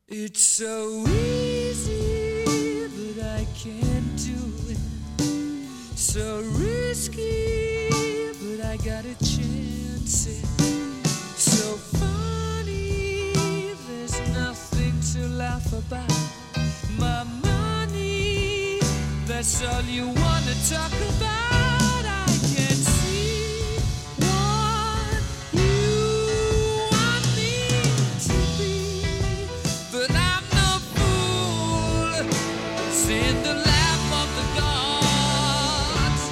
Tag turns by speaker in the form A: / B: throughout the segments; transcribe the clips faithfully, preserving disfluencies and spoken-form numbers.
A: It's so easy, but I can't do it. So risky, but I got a chance it. So funny, there's nothing to laugh about. My money, that's all you wanna talk about. I can see what you want me to be, but I'm no fool. It's in the lap of the gods.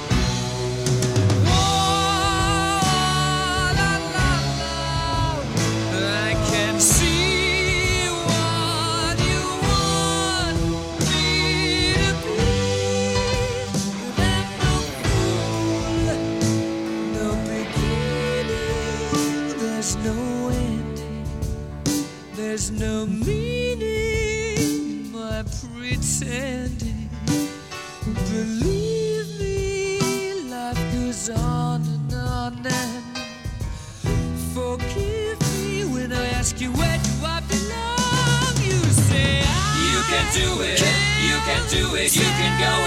A: Whoa, la, la, la. I can see what you want me to be, but I'm no fool. No beginning, there's no ending. There's no meaning, my pretending. Believe me, life goes on and on and forgive me when I ask you where do I belong. You say I
B: You can do it, you can do it, you can go